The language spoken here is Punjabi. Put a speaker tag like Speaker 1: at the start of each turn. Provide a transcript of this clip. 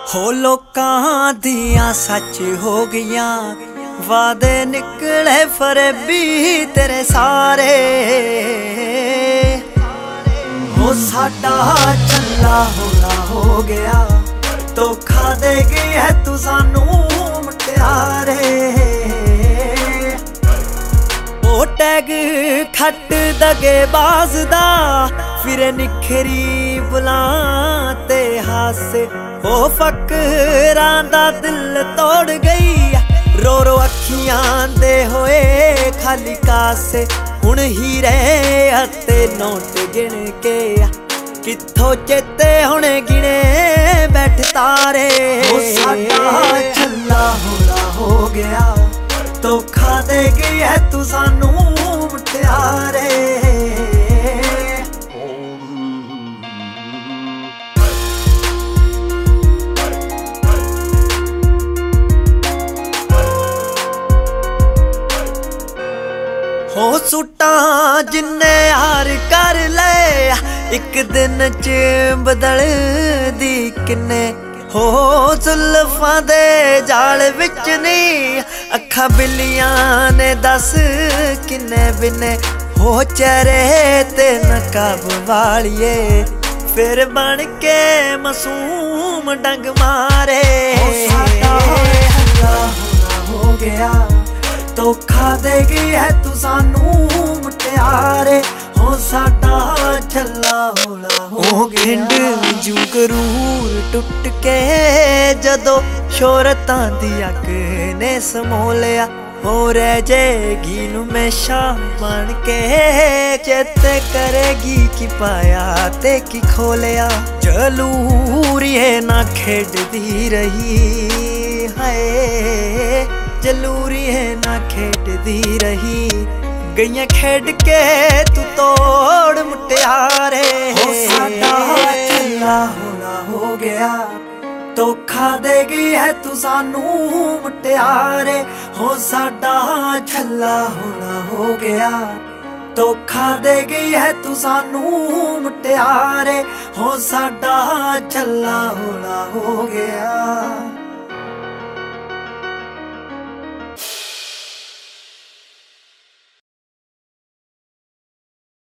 Speaker 1: ਹੋ ਲੋਕਾਂ ਦੀਆਂ ਸੱਚ ਹੋ ਗਈਆਂ, ਵਾਦੇ ਨਿਕਲੇ ਫਰੇਬੀ ਤੇਰੇ ਸਾਰੇ। ਹੋ ਸਾਡਾ ਚੱਲਾ ਹੋਣਾ ਹੋ ਗਿਆ, ਧੋਖਾ ਦੇ ਗਈ ਹੈ ਤੂੰ ਸਾਨੂੰ ਮੁਟਿਆਰੇ। ਉਹ ਟੈਗ ਖੱਟ ਦਗੇ ਬਾਜ਼ ਦਾ, ਫਿਰ ਨਿਖਰੀ ਬੁਲਾਂ ਤੇ ਹਾਸੇ। ਉਹ ਫਕਰਾਂ ਦਾ ਦਿਲ ਤੋੜ ਗਈ, ਰੋ ਰੋ ਅੱਖੀਆਂ ਦੇ ਹੋਏ ਖਾਲੀ ਕਾਸੇ। ਹੁਣ ਹੀਰੇ ਅਤੇ ਨੋਟ ਗਿਣ ਕੇ ਕਿੱਥੋਂ ਚੇਤੇ ਹੁਣ ਗਿਣੇ ਬੈਠ ਤਾਰੇ। ਉਹ ਸਾਡਾ ਛੱਲਾ ਹੋਲਾ ਹੋ ਗਿਆ, ਧੋਖਾ ਦੇ ਗਈ ਹੈ ਤੂੰ ਸਾਨੂੰ ਮੁਟਿਆਰੇ। ਹੋ ਸੂਟਾਂ ਜਿੰਨੇ ਹਾਰ ਕਰ ਲੈ, ਇੱਕ ਦਿਨ ਚ ਬਦਲਦੀ ਕਿੰਨੇ। ਹੋ ਜ਼ੁਲਫਾਂ ਦੇ ਜਾਲ ਵਿੱਚ ਨੀ, ਅੱਖਾਂ ਬਿੱਲੀਆਂ ਨੇ ਦੱਸ ਕਿੰਨੇ ਬਿੰਨੇ। ਹੋ ਚਿਹਰੇ ਤੇ ਨਕਾਬ ਵਾਲੀਏ, ਫਿਰ ਬਣ ਕੇ ਮਾਸੂਮ ਡੰਗ ਮਾਰੇ। ਸਾਡਾ ਹੱਲਾ ਹੋਣਾ ਹੋ ਗਿਆ, ਧੋਖਾ ਦੇ ਗਈ ਹੈ ਤੂੰ ਸਾਨੂੰ ਮੁਟਿਆਰੇ। ਹੋ ਸਾਡਾ ਛੱਲਾ ਹੋਲਾ ਹੋ ਗਿਆ। ਖਿੰਡ ਜੂ ਗਰੂਰ ਟੁੱਟ ਕੇ ਜਦੋਂ ਸ਼ੋਹਰਤਾਂ ਦੀ ਅੱਗ ਨੇ ਸਮੋ ਲਿਆ। ਹੋ ਰਹਿ ਜੇਗੀ ਨੂੰ ਹਮੇਸ਼ਾ ਬਣ ਕੇ, ਚੇਤੇ ਕਰੇਗੀ ਕੀ ਪਾਇਆ ਤੇ ਕੀ ਖੋਲਿਆ। ਜਲੂਰੀਏ ਨਾ ਖੇਡਦੀ ਰਹੀ ਹਾਏ, ਜਲੂਰੀਏ ਨਾ ਖੇਡਦੀ ਰਹੀ। ਗਈਆਂ ਖੇਡ ਕੇ ਤੂੰ ਤੋੜ ਮੁਟਿਆਰੇ। ਹੋ ਸਾਡਾ ਛੱਲਾ ਹੋਲਾ ਹੋ ਗਿਆ, ਧੋਖਾ ਦੇ ਗਈ ਹੈ ਤੂੰ ਸਾਨੂੰ ਮੁਟਿਆਰੇ। ਹੋ ਸਾਡਾ ਛੱਲਾ ਹੋਲਾ ਹੋ ਗਿਆ, ਧੋਖਾ ਦੇ ਗਈ ਹੈ ਤੂੰ ਸਾਨੂੰ ਮੁਟਿਆਰੇ। ਹੋ ਸਾਡਾ ਛੱਲਾ ਹੋਲਾ ਹੋ ਗਿਆ।